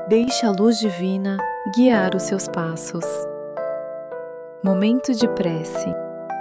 Deixe a luz divina guiar os seus passos. Momento de prece.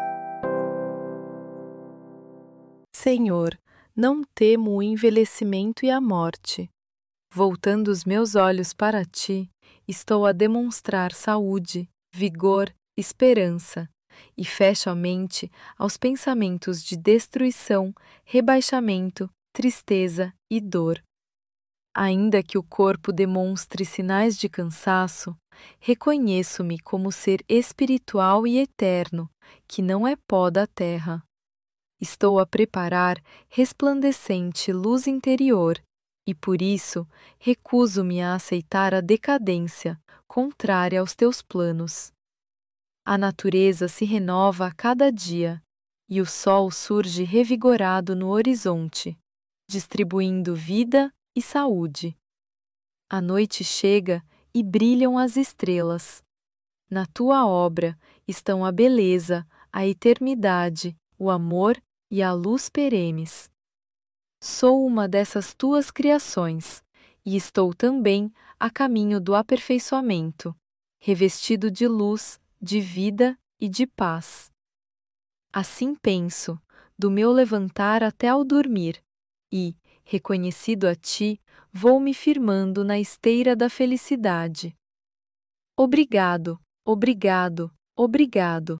Senhor, não temo o envelhecimento e a morte. Voltando os meus olhos para ti, estou a demonstrar saúde, vigor, esperança, e fecho a mente aos pensamentos de destruição, rebaixamento, tristeza e dor. Ainda que o corpo demonstre sinais de cansaço, reconheço-me como ser espiritual e eterno, que não é pó da terra. Estou a preparar resplandecente luz interior, e por isso recuso-me a aceitar a decadência, contrária aos teus planos. A natureza se renova a cada dia, e o sol surge revigorado no horizonte, distribuindo vida e saúde. A noite chega e brilham as estrelas. Na tua obra estão a beleza, a eternidade, o amor e a luz perenes. Sou uma dessas tuas criações e estou também a caminho do aperfeiçoamento, revestido de luz, de vida e de paz. Assim penso, do meu levantar até ao dormir, e, reconhecido a ti, vou me firmando na esteira da felicidade. Obrigado, obrigado, obrigado,